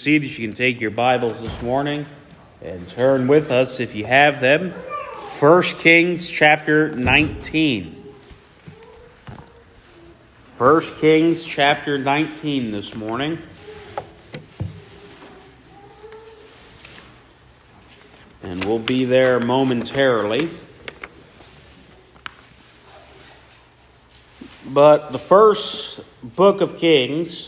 Seated, you can take your Bibles this morning and turn with us, if you have them, 1 Kings chapter 19. 1 Kings chapter 19 this morning. And we'll be there momentarily. But the first book of Kings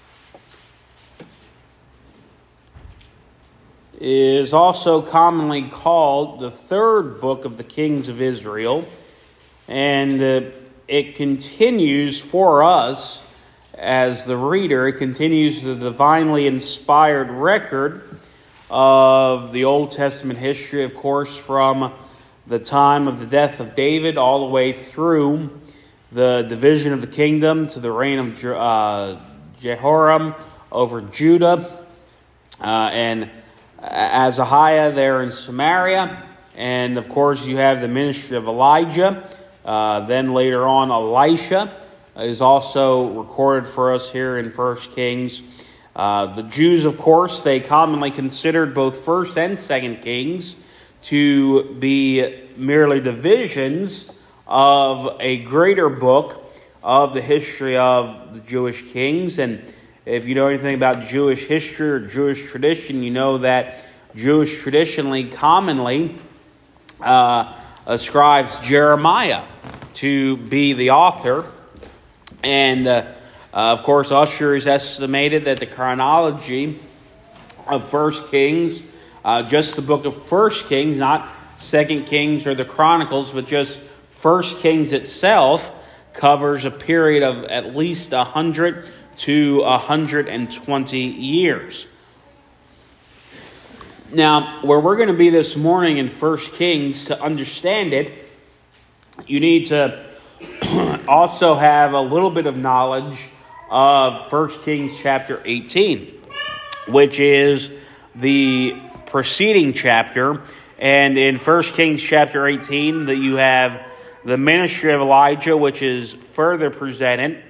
is also commonly called the third book of the Kings of Israel. And it continues for us, as the reader, it continues the divinely inspired record of the Old Testament history, of course, from the time of the death of David all the way through the division of the kingdom to the reign of Jehoram over Judah, and Ahaziah there in Samaria. And of course you have the ministry of Elijah. Then later on Elisha is also recorded for us here in 1 Kings. The Jews, of course, they commonly considered both 1st and 2nd Kings to be merely divisions of a greater book of the history of the Jewish kings. And if you know anything about Jewish history or Jewish tradition, you know that Jewish traditionally commonly ascribes Jeremiah to be the author. And of course, Ussher has estimated that the chronology of 1 Kings, just the book of 1 Kings, not 2 Kings or the Chronicles, but just 1 Kings itself, covers a period of at least 100 to 120 years. Now, where we're going to be this morning in 1 Kings, to understand it, you need to also have a little bit of knowledge of 1 Kings chapter 18, which is the preceding chapter. And in 1 Kings chapter 18, that you have the ministry of Elijah, which is further presented.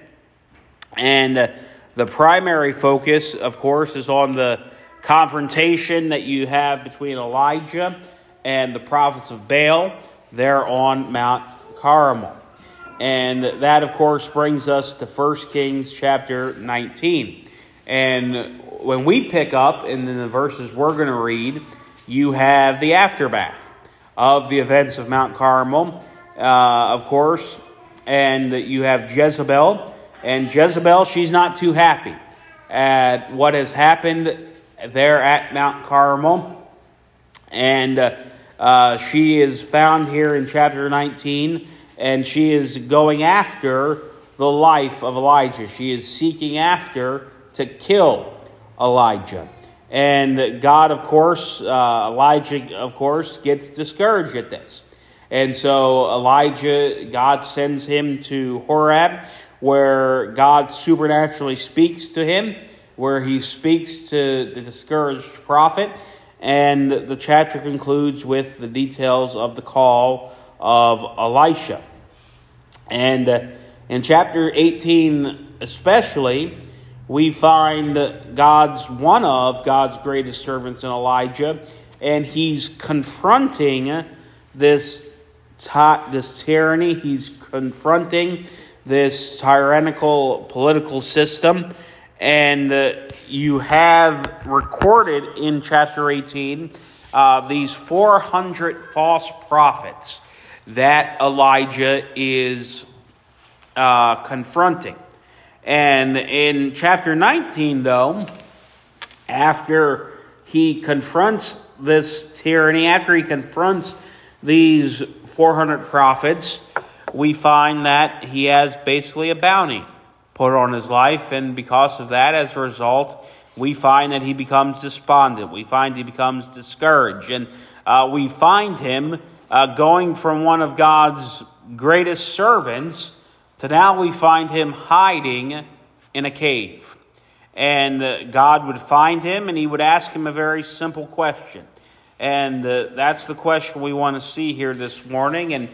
And the primary focus, of course, is on the confrontation that you have between Elijah and the prophets of Baal there on Mount Carmel. And that, of course, brings us to 1 Kings chapter 19. And when we pick up in the verses we're going to read, you have the aftermath of the events of Mount Carmel, of course, and you have Jezebel. And Jezebel, she's not too happy at what has happened there at Mount Carmel. And she is found here in chapter 19, and she is going after the life of Elijah. She is seeking after to kill Elijah. And God, of course, Elijah, of course, gets discouraged at this. And so Elijah, God sends him to Horeb, where God supernaturally speaks to him, where he speaks to the discouraged prophet. And the chapter concludes with the details of the call of Elisha. And in chapter 18 especially, we find one of God's greatest servants in Elijah, and he's confronting this tyranny. He's confronting this tyrannical political system. And you have recorded in chapter 18 these 400 false prophets that Elijah is confronting. And in chapter 19, though, after he confronts this tyranny, after he confronts these 400 prophets, we find that he has basically a bounty put on his life. And because of that, as a result, we find that he becomes despondent. We find he becomes discouraged. And we find him going from one of God's greatest servants to now we find him hiding in a cave. And God would find him and he would ask him a very simple question. And that's the question we want to see here this morning. And,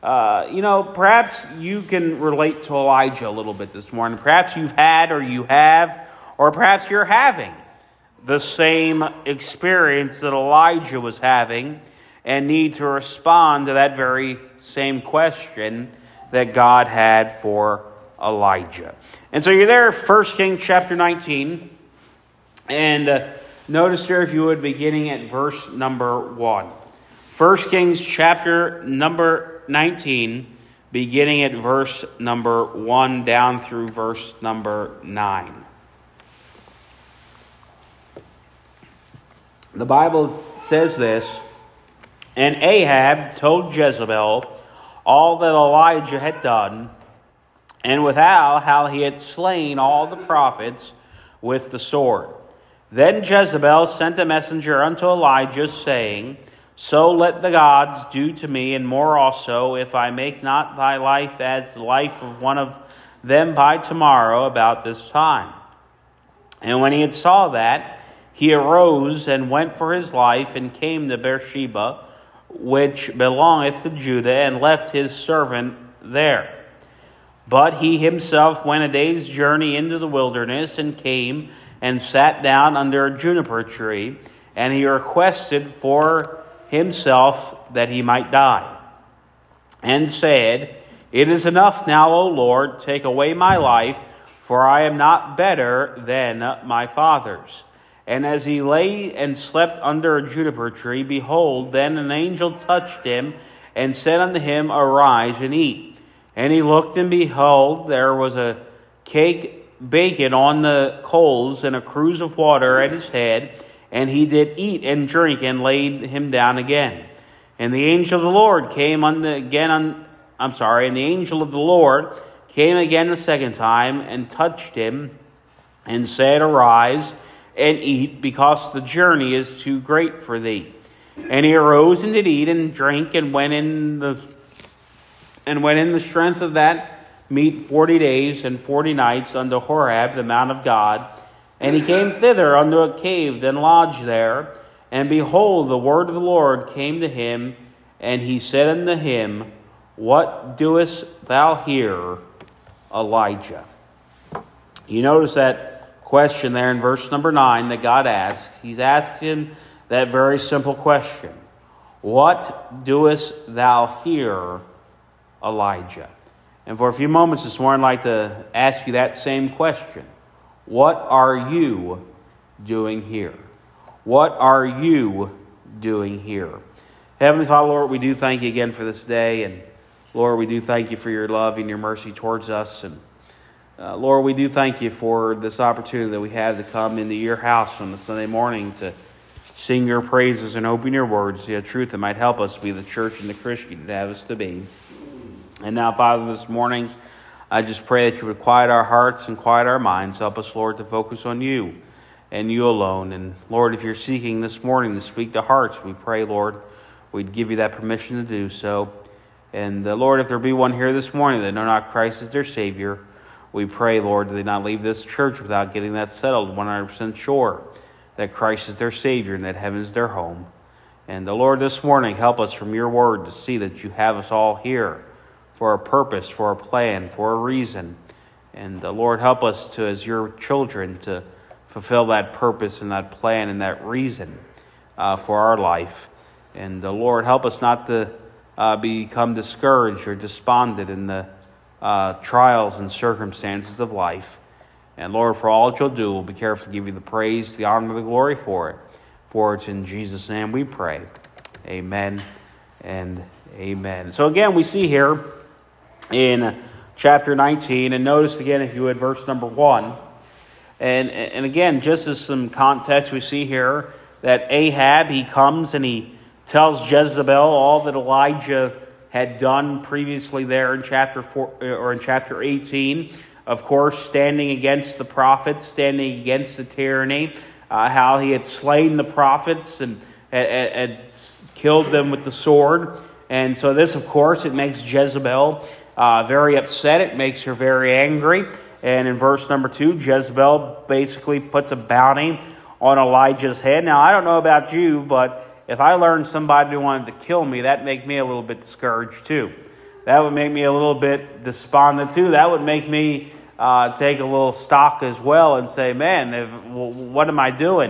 perhaps you can relate to Elijah a little bit this morning. Perhaps you've had or you have, or perhaps you're having the same experience that Elijah was having and need to respond to that very same question that God had for Elijah. And so you're there, 1 Kings chapter 19, and notice here, if you would, beginning at verse number 1. 1 Kings chapter number 19, beginning at verse number 1 down through verse number 9. The Bible says this, "And Ahab told Jezebel all that Elijah had done, and withal how he had slain all the prophets with the sword. Then Jezebel sent a messenger unto Elijah, saying, So let the gods do to me, and more also, if I make not thy life as the life of one of them by tomorrow about this time. And when he had saw that, he arose and went for his life, and came to Beersheba, which belongeth to Judah, and left his servant there. But he himself went a day's journey into the wilderness, and came and sat down under a juniper tree, and he requested for himself that he might die, and said, It is enough now, O Lord, take away my life, for I am not better than my fathers. And as he lay and slept under a juniper tree, behold, then an angel touched him, and said unto him, Arise and eat. And he looked, and behold, there was a cake baken on the coals, and a cruse of water at his head. And he did eat and drink, and laid him down again. And the angel of the Lord came and the angel of the Lord came again the second time, and touched him, and said, Arise and eat, because the journey is too great for thee. And he arose and did eat and drink, and went in the strength of that meat 40 days and 40 nights unto Horeb, the mount of God. And he came thither unto a cave, then lodged there. And behold, the word of the Lord came to him, and he said unto him, What doest thou here, Elijah? You notice that question there in verse number 9 that God asks. He's asked him that very simple question. What doest thou here, Elijah? And for a few moments this morning, I'd like to ask you that same question. What are you doing here? What are you doing here? Heavenly Father, Lord, we do thank you again for this day. And Lord, we do thank you for your love and your mercy towards us. And Lord, we do thank you for this opportunity that we have to come into your house on a Sunday morning to sing your praises and open your words, the truth that might help us be the church and the Christian you'd have us to be. And now, Father, this morning, I just pray that you would quiet our hearts and quiet our minds. Help us, Lord, to focus on you and you alone. And Lord, if you're seeking this morning to speak to hearts, we pray, Lord, we'd give you that permission to do so. And Lord, if there be one here this morning that know not Christ as their Savior, we pray, Lord, that they not leave this church without getting that settled 100% sure that Christ is their Savior and that heaven is their home. And Lord, this morning, help us from your word to see that you have us all here for a purpose, for a plan, for a reason. And Lord, help us to, as your children, to fulfill that purpose and that plan and that reason for our life. And Lord, help us not to become discouraged or despondent in the trials and circumstances of life. And Lord, for all that you'll do, we'll be careful to give you the praise, the honor, and the glory for it. For it's in Jesus' name we pray. Amen and amen. So again, we see here in chapter 19, and notice again, if you would, verse number 1. And again, just as some context, we see here that Ahab, he comes and he tells Jezebel all that Elijah had done previously there in chapter 4 or in chapter 18. Of course, standing against the prophets, standing against the tyranny, how he had slain the prophets and had killed them with the sword. And so this, of course, it makes Jezebel very upset. It makes her very angry. And in verse number 2, Jezebel basically puts a bounty on Elijah's head. Now, I don't know about you, but if I learned somebody wanted to kill me, that'd make me a little bit discouraged too. That would make me a little bit despondent too. That would make me take a little stock as well and say, man, what am I doing?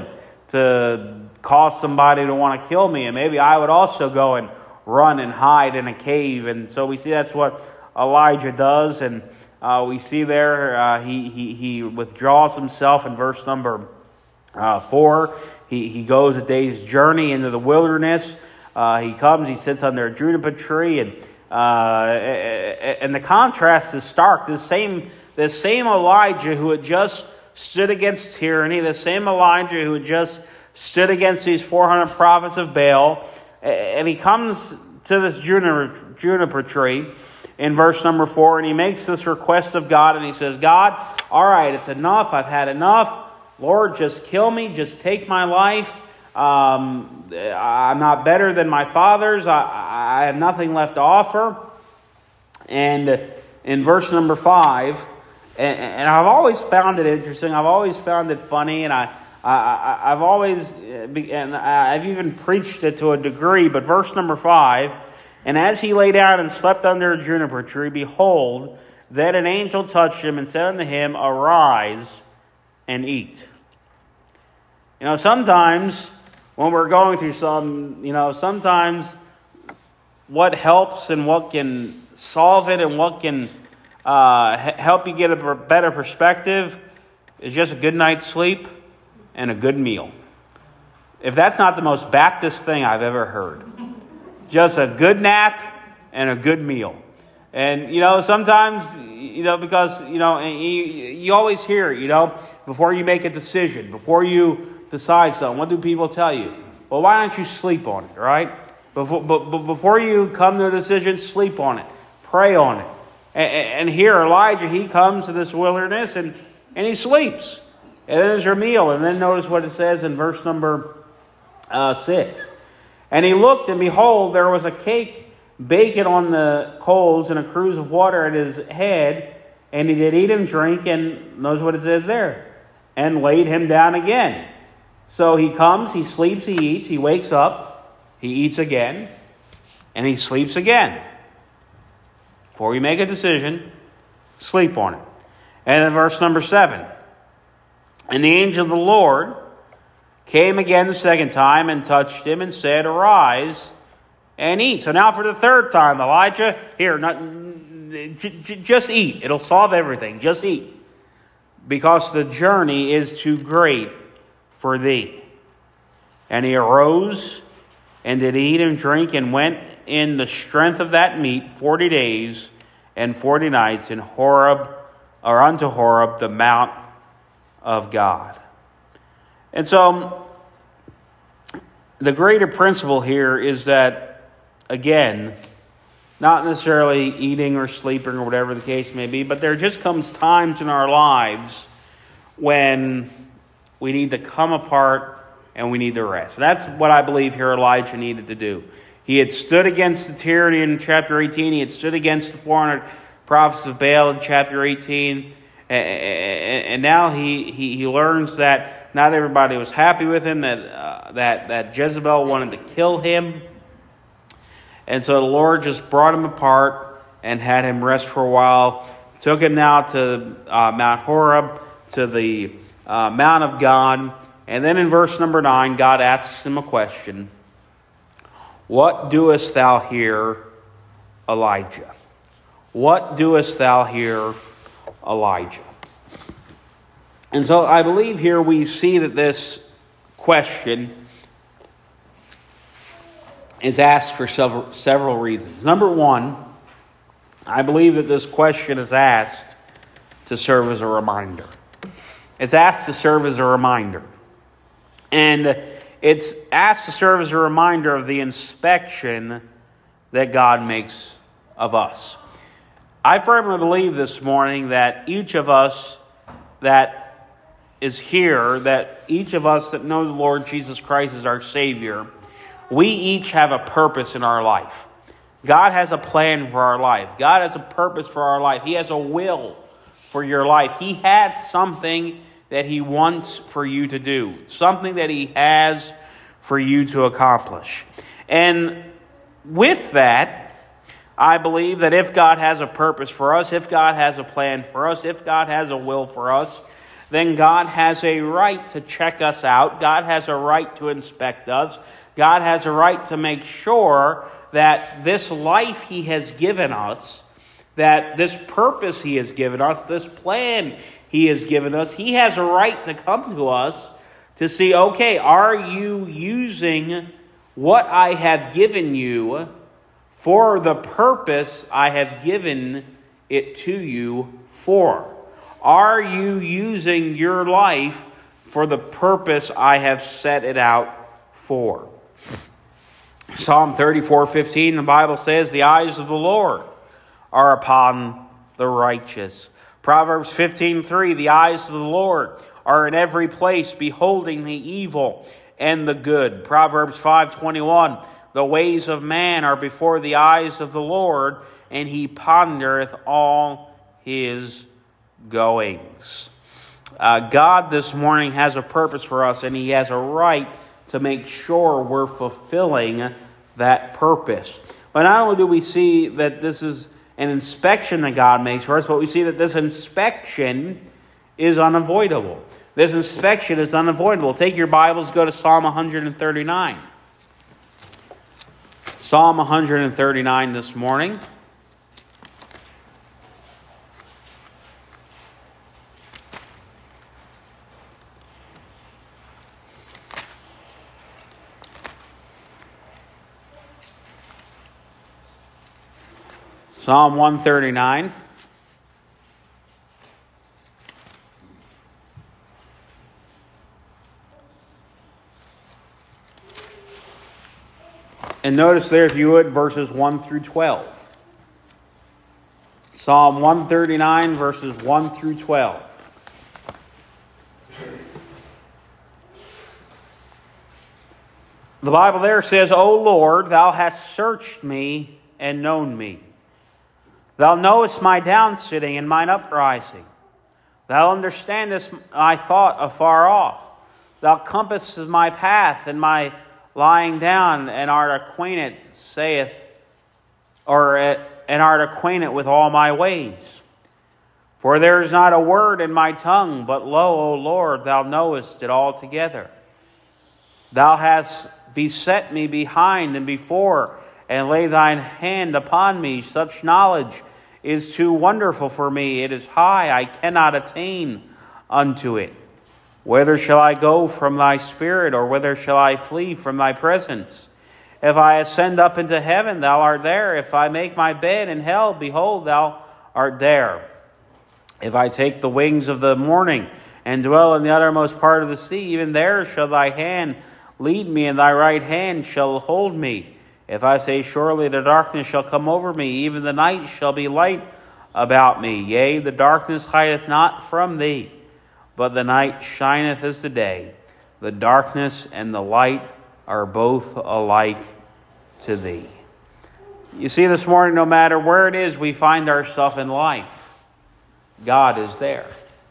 to cause somebody to want to kill me, and maybe I would also go and run and hide in a cave. And so we see that's what Elijah does, and we see there he withdraws himself in verse number 4. He goes a day's journey into the wilderness. He comes, he sits under a juniper tree, and the contrast is stark. This same Elijah who had just stood against tyranny, the same Elijah who had just stood against these 400 prophets of Baal, and he comes to this juniper tree in verse number 4, and he makes this request of God, and he says, God, all right, it's enough. I've had enough. Lord, just kill me. Just take my life. I'm not better than my fathers. I have nothing left to offer. And in verse number 5, and I've always found it interesting. I've always found it funny, and I've always, and I've even preached it to a degree. But verse number 5, and as he lay down and slept under a juniper tree, behold, then an angel touched him and said unto him, Arise and eat. Sometimes when we're going through sometimes what helps and what can solve it and what can help you get a better perspective is just a good night's sleep and a good meal. If that's not the most Baptist thing I've ever heard. Just a good nap and a good meal. And, sometimes, because, you always hear it, before you make a decision, before you decide something, what do people tell you? Well, why don't you sleep on it, right? Before you come to a decision, sleep on it. Pray on it. And here, Elijah, he comes to this wilderness and he sleeps. And then there's your meal. And then notice what it says in verse number 6. And he looked, and behold, there was a cake baking on the coals and a cruse of water at his head. And he did eat and drink, and notice what it says there, and laid him down again. So he comes, he sleeps, he eats, he wakes up, he eats again, and he sleeps again. Before you make a decision, sleep on it. And then verse number 7. And the angel of the Lord came again the second time and touched him and said, Arise and eat. So now for the third time, Elijah, here, just eat. It'll solve everything. Just eat. Because the journey is too great for thee. And he arose and did eat and drink and went in the strength of that meat 40 days and 40 nights in Horeb, or unto Horeb, the mount of God. And so the greater principle here is that, again, not necessarily eating or sleeping or whatever the case may be, but there just comes times in our lives when we need to come apart and we need to rest. That's what I believe here Elijah needed to do. He had stood against the tyranny in chapter 18. He had stood against the 400 prophets of Baal in chapter 18. And now he learns that not everybody was happy with him, that Jezebel wanted to kill him. And so the Lord just brought him apart and had him rest for a while. Took him now to Mount Horeb, to the Mount of God. And then in verse number 9, God asks him a question. What doest thou here, Elijah? What doest thou here, Elijah? And so I believe here we see that this question is asked for several reasons. Number one, I believe that this question is asked to serve as a reminder. It's asked to serve as a reminder. And it's asked to serve as a reminder of the inspection that God makes of us. I firmly believe this morning that each of us that is here, that each of us that know the Lord Jesus Christ as our Savior, we each have a purpose in our life. God has a plan for our life. God has a purpose for our life. He has a will for your life. He has something that He wants for you to do, something that He has for you to accomplish. And with that, I believe that if God has a purpose for us, if God has a plan for us, if God has a will for us, then God has a right to check us out. God has a right to inspect us. God has a right to make sure that this life He has given us, that this purpose He has given us, this plan He has given us, He has a right to come to us to see, okay, are you using what I have given you for the purpose I have given it to you for? Are you using your life for the purpose I have set it out for? Psalm 34:15, the Bible says, the eyes of the Lord are upon the righteous. Proverbs 15:3, the eyes of the Lord are in every place, beholding the evil and the good. Proverbs 5:21, the ways of man are before the eyes of the Lord, and He pondereth all His goings. God this morning has a purpose for us, and He has a right to make sure we're fulfilling that purpose. But not only do we see that this is an inspection that God makes for us, but we see that this inspection is unavoidable. This inspection is unavoidable. Take your Bibles, go to Psalm 139. Psalm 139 this morning. Psalm 139. And notice there, if you would, verses 1 through 12. Psalm 139, verses 1 through 12. The Bible there says, O Lord, Thou hast searched me and known me. Thou knowest my downsitting and mine uprising. Thou understandest my thought afar off. Thou compassest my path and my lying down, and art acquainted, and art acquainted with all my ways. For there is not a word in my tongue, but lo, O Lord, Thou knowest it altogether. Thou hast beset me behind and before, and lay Thine hand upon me. Such knowledge is too wonderful for me. It is high, I cannot attain unto it. Whither shall I go from Thy Spirit, or whither shall I flee from Thy presence? If I ascend up into heaven, Thou art there. If I make my bed in hell, behold, Thou art there. If I take the wings of the morning and dwell in the uttermost part of the sea, even there shall Thy hand lead me, and Thy right hand shall hold me. If I say, surely the darkness shall come over me, even the night shall be light about me. Yea, the darkness hideth not from Thee, but the night shineth as the day. The darkness and the light are both alike to Thee. You see, this morning, no matter where it is we find ourselves in life, God is there.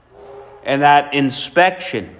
And that inspection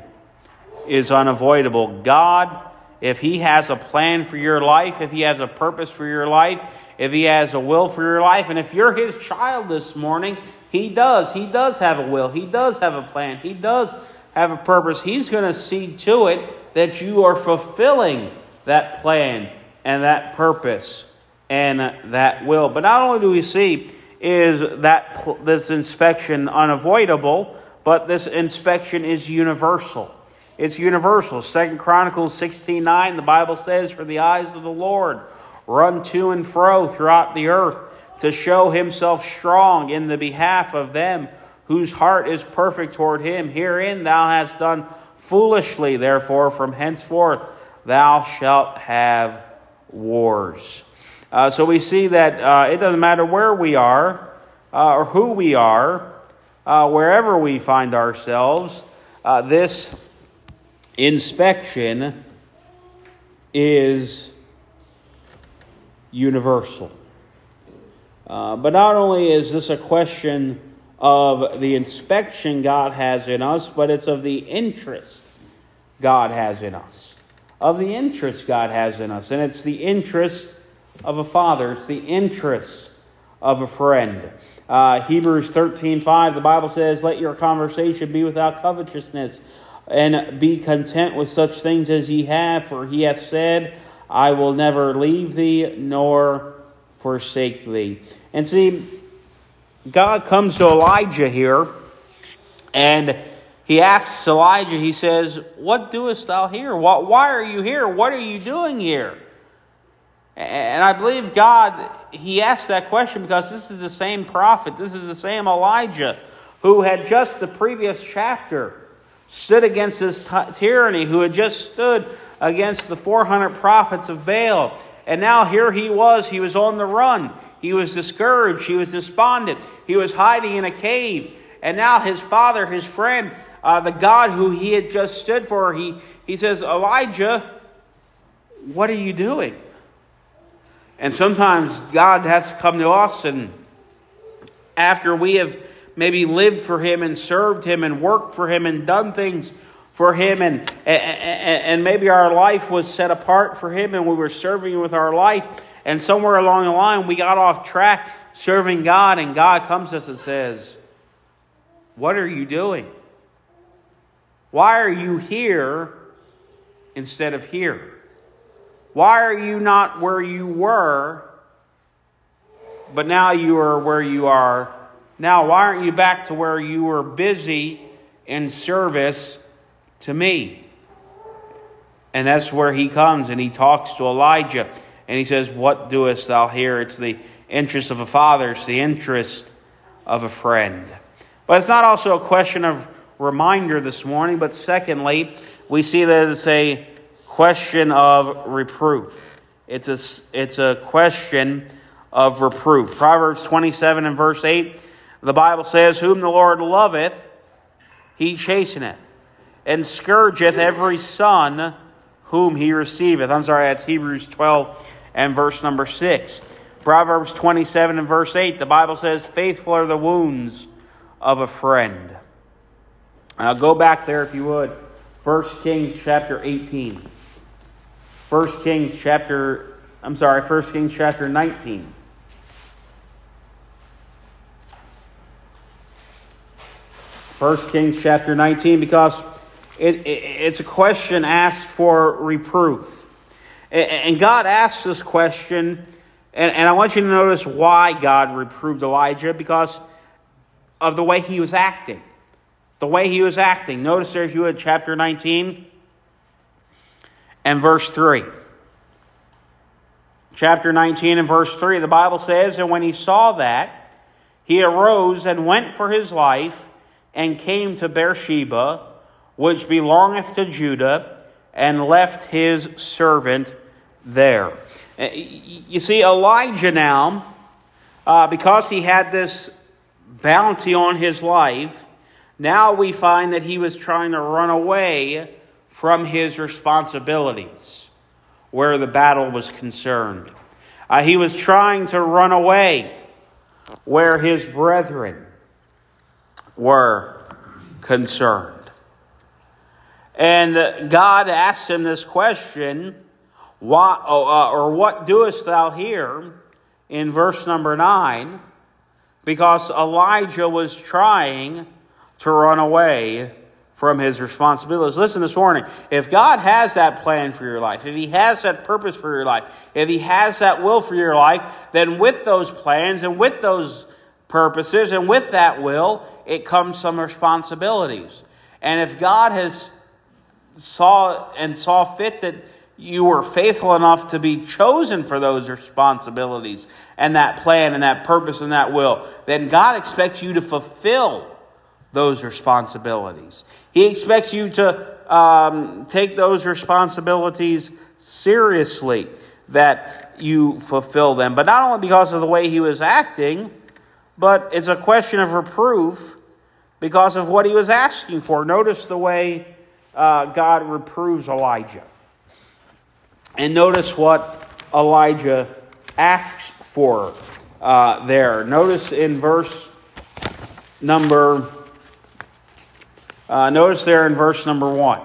is unavoidable. God, if He has a plan for your life, if He has a purpose for your life, if He has a will for your life, and if you're His child this morning, He does. He does have a will. He does have a plan. He does have a purpose. He's going to see to it that you are fulfilling that plan and that purpose and that will. But not only do we see is that this inspection unavoidable, but this inspection is universal. It's universal. 2 Chronicles 16:9, the Bible says, for the eyes of the Lord run to and fro throughout the earth to show Himself strong in the behalf of them whose heart is perfect toward Him. Herein Thou hast done foolishly, therefore from henceforth Thou shalt have wars. So we see that it doesn't matter where we are or who we are, wherever we find ourselves, this inspection is universal. But not only is this a question of the inspection God has in us, but it's of the interest God has in us. Of the interest God has in us. And it's the interest of a father. It's the interest of a friend. Hebrews 13:5, the Bible says, "Let your conversation be without covetousness, and be content with such things as ye have, for he hath said, I will never leave thee nor forsake thee." And see, God comes to Elijah here, and he asks Elijah, he says, "What doest thou here? Why are you here? What are you doing here?" And I believe God, he asked that question because this is the same prophet, this is the same Elijah who had just the previous chapter stood against this tyranny, who had just stood against the 400 prophets of Baal. And now here he was on the run. He was discouraged, he was despondent, he was hiding in a cave. And now his father, his friend, the God who he had just stood for, he says, "Elijah, what are you doing?" And sometimes God has to come to us, and after we have maybe lived for him and served him and worked for him and done things for him, and maybe our life was set apart for him and we were serving with our life, and somewhere along the line we got off track serving God, and God comes to us and says, "What are you doing? Why are you here instead of here? Why are you not where you were, but now you are where you are now? Why aren't you back to where you were busy in service to me?" And that's where he comes and he talks to Elijah. And he says, "What doest thou here?" It's the interest of a father. It's the interest of a friend. But it's not also a question of reminder this morning. But secondly, we see that it's a question of reproof. It's a question of reproof. Proverbs 27 and verse 8, the Bible says, "Whom the Lord loveth, he chasteneth, and scourgeth every son whom he receiveth." That's Hebrews 12 and verse number 6. Proverbs 27 and verse 8, the Bible says, "Faithful are the wounds of a friend." Now go back there if you would. 1 Kings chapter 18. 1 Kings chapter 19. First Kings chapter 19, because it's a question asked for reproof. And God asks this question, and I want you to notice why God reproved Elijah, because of the way he was acting. The way he was acting. Notice there, if you would, chapter 19 and verse 3. Chapter 19 and verse 3, the Bible says, "And when he saw that, he arose and went for his life, and came to Beersheba, which belongeth to Judah, and left his servant there." You see, Elijah now, because he had this bounty on his life, now we find that he was trying to run away from his responsibilities where the battle was concerned. He was trying to run away where his brethren were concerned. And God asked him this question, what doest thou here, in verse number 9, because Elijah was trying to run away from his responsibilities. Listen this morning, if God has that plan for your life, if he has that purpose for your life, if he has that will for your life, then with those plans and with those purposes and with that will, it comes some responsibilities. And if God has saw fit that you were faithful enough to be chosen for those responsibilities and that plan and that purpose and that will, then God expects you to fulfill those responsibilities. He expects you to take those responsibilities seriously, that you fulfill them. But not only because of the way he was acting, but it's a question of reproof because of what he was asking for. Notice the way God reproves Elijah. And notice what Elijah asks for there. Notice in verse number... notice there in verse number 1.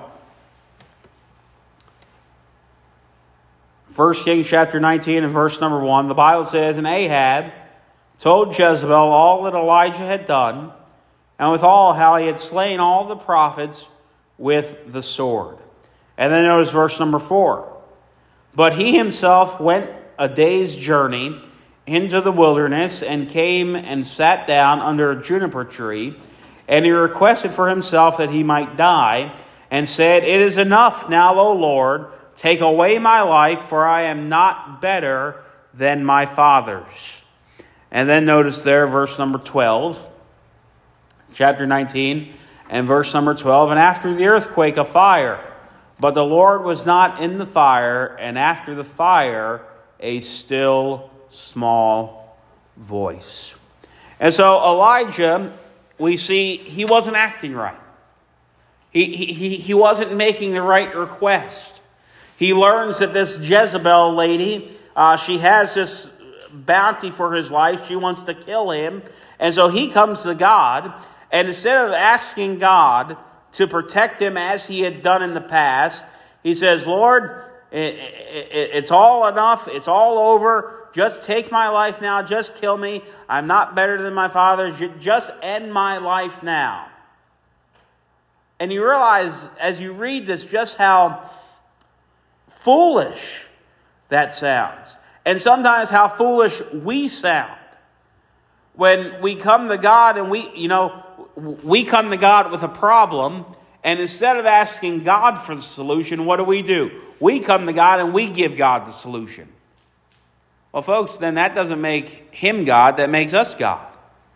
1 Kings chapter 19 and verse number 1, the Bible says, "And Ahab told Jezebel all that Elijah had done, and withal how he had slain all the prophets with the sword. And then notice verse number 4. But he himself went a day's journey into the wilderness, and came and sat down under a juniper tree, and he requested for himself that he might die, and said, It is enough now, O Lord, take away my life, for I am not better than my fathers. And then notice there, verse number 12, chapter 19, and verse number 12, And after the earthquake, a fire, but the Lord was not in the fire, and after the fire, a still small voice. And so Elijah, we see, he wasn't acting right. He wasn't making the right request. He learns that this Jezebel lady, she has this bounty for his life. She wants to kill him. And so he comes to God, and instead of asking God to protect him as he had done in the past, he says, Lord, it's all enough. It's all over. Just take my life now. Just kill me. I'm not better than my fathers. Just end my life now. And you realize as you read this just how foolish that sounds. And sometimes how foolish we sound. When we come to God and we come to God with a problem, and instead of asking God for the solution, what do? We come to God and we give God the solution. Well, folks, then that doesn't make him God, that makes us God.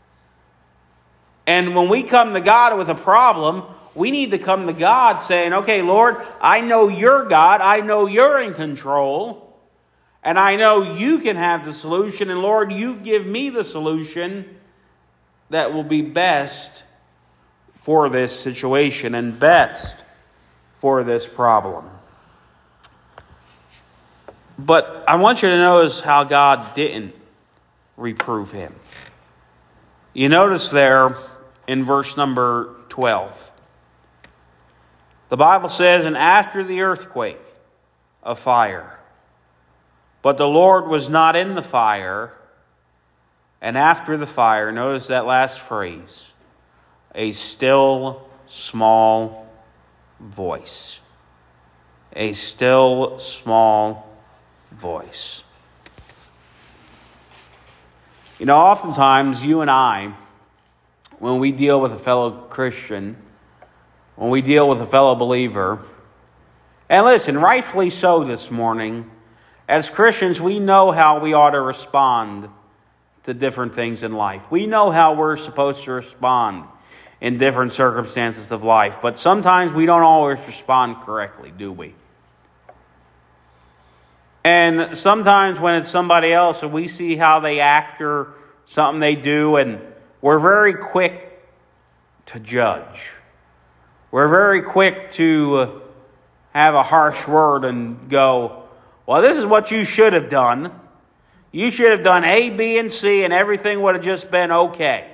And when we come to God with a problem, we need to come to God saying, okay, Lord, I know you're God. I know you're in control. And I know you can have the solution. And Lord, you give me the solution that will be best for this situation and best for this problem. But I want you to notice how God didn't reprove him. You notice there in verse number 12. The Bible says, And after the earthquake, a fire. But the Lord was not in the fire. And after the fire, notice that last phrase, a still small voice. A still small voice. You know, oftentimes you and I, when we deal with a fellow Christian, when we deal with a fellow believer, and listen, rightfully so this morning, as Christians, we know how we ought to respond to different things in life. We know how we're supposed to respond in different circumstances of life, but sometimes we don't always respond correctly, do we? And sometimes when it's somebody else and we see how they act or something they do, and we're very quick to judge. We're very quick to have a harsh word and go, well, this is what you should have done. You should have done A, B, and C, and everything would have just been okay.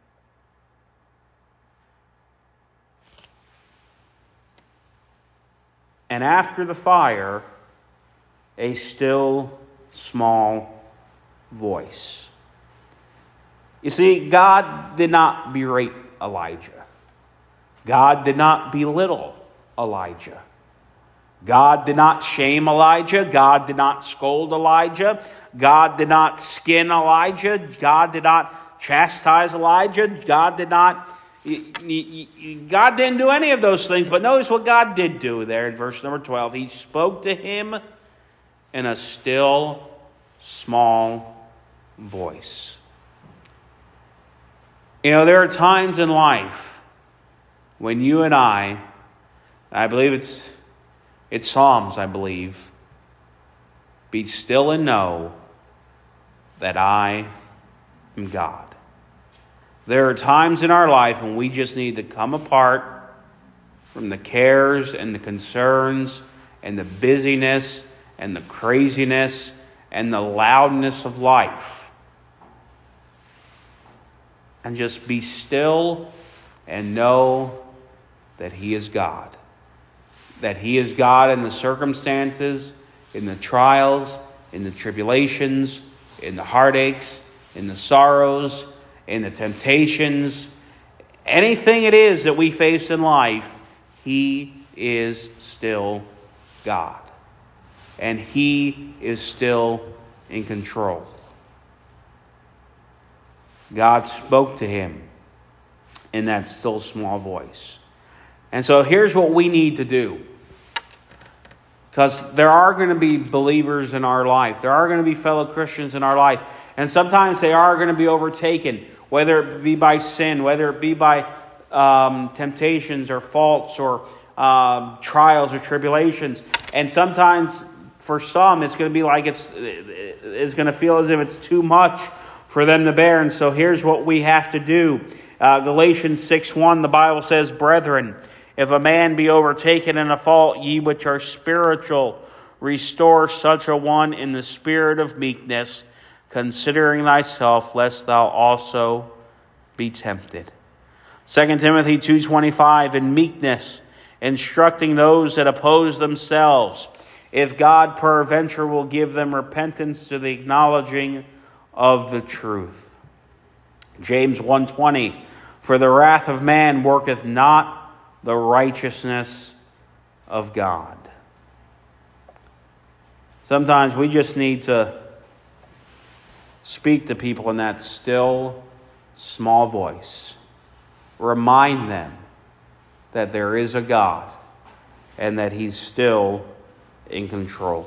And after the fire, a still small voice. You see, God did not berate Elijah. God did not belittle Elijah. God did not shame Elijah. God did not scold Elijah. God did not skin Elijah. God did not chastise Elijah. God didn't do any of those things. But notice what God did do there in verse number 12. He spoke to him in a still, small voice. You know, there are times in life when you and I believe it's Psalms, I believe, be still and know that I am God. There are times in our life when we just need to come apart from the cares and the concerns and the busyness and the craziness and the loudness of life. And just be still and know that He is God. That He is God in the circumstances, in the trials, in the tribulations, in the heartaches, in the sorrows, in the temptations, anything it is that we face in life, He is still God. And He is still in control. God spoke to him in that still small voice. And so here's what we need to do. Because there are going to be believers in our life. There are going to be fellow Christians in our life. And sometimes they are going to be overtaken, whether it be by sin, whether it be by temptations or faults or trials or tribulations. And sometimes for some it's going to be like it's going to feel as if it's too much for them to bear. And so here's what we have to do. Galatians 6:1, the Bible says, "Brethren, if a man be overtaken in a fault, ye which are spiritual, restore such a one in the spirit of meekness, considering thyself, lest thou also be tempted." 2 Timothy 2:25, "In meekness, instructing those that oppose themselves, if God peradventure will give them repentance to the acknowledging of the truth." James 1:20, "For the wrath of man worketh not the righteousness of God." Sometimes we just need to speak to people in that still, small voice. Remind them that there is a God and that He's still in control.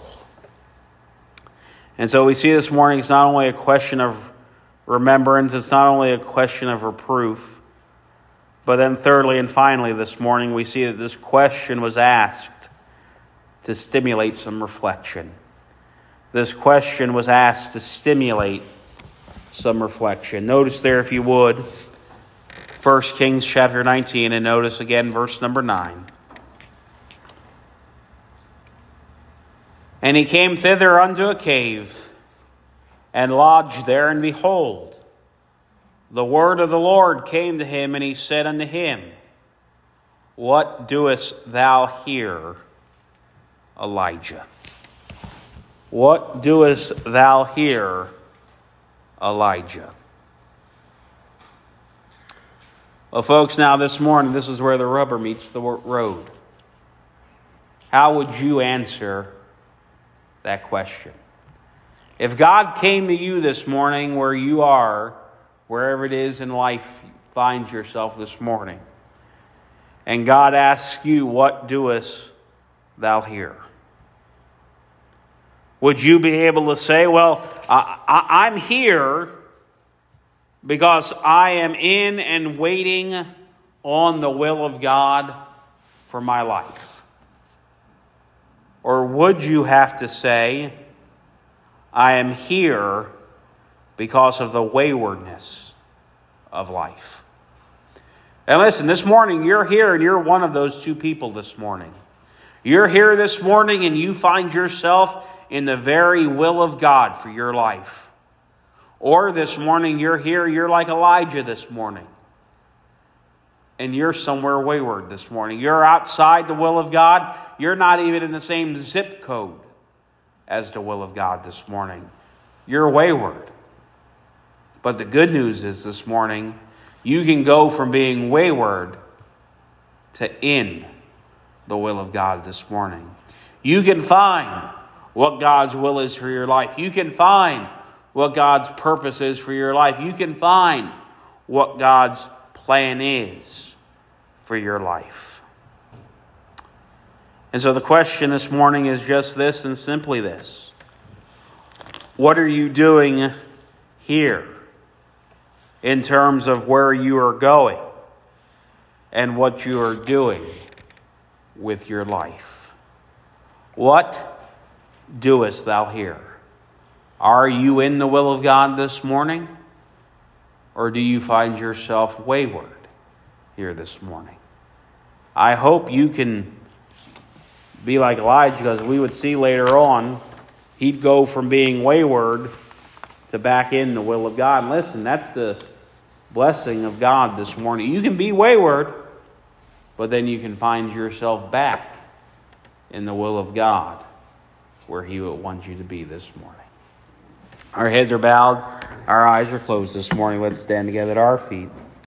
And so we see this morning it's not only a question of remembrance, it's not only a question of reproof, but then thirdly and finally this morning we see that this question was asked to stimulate some reflection. This question was asked to stimulate some reflection. Notice there, if you would, 1 Kings chapter 19, and notice again verse number 9. "And he came thither unto a cave, and lodged there, and behold, the word of the Lord came to him, and he said unto him, What doest thou here, Elijah?" What doest thou here, Elijah? Well, folks, now this morning, this is where the rubber meets the road. How would you answer that question? If God came to you this morning where you are, wherever it is in life you find yourself this morning, and God asks you, "What doest thou here?" Would you be able to say, "Well, I'm here because I am in and waiting on the will of God for my life"? Or would you have to say, "I am here because of the waywardness of life"? And listen, this morning you're here and you're one of those two people this morning. You're here this morning and you find yourself in the very will of God for your life. Or this morning you're here, you're like Elijah this morning, and you're somewhere wayward this morning. You're outside the will of God. You're not even in the same zip code as the will of God this morning. You're wayward. But the good news is this morning, you can go from being wayward to in the will of God this morning. You can find what God's will is for your life. You can find what God's purpose is for your life. You can find what God's plan is for your life. And so the question this morning is just this and simply this. What are you doing here in terms of where you are going and what you are doing with your life? What doest thou here? Are you in the will of God this morning? Or do you find yourself wayward here this morning? I hope you can be like Elijah, because we would see later on, he'd go from being wayward to back in the will of God. And listen, that's the blessing of God this morning. You can be wayward, but then you can find yourself back in the will of God, where He would want you to be this morning. Our heads are bowed, Our eyes are closed this morning. Let's stand together at our feet.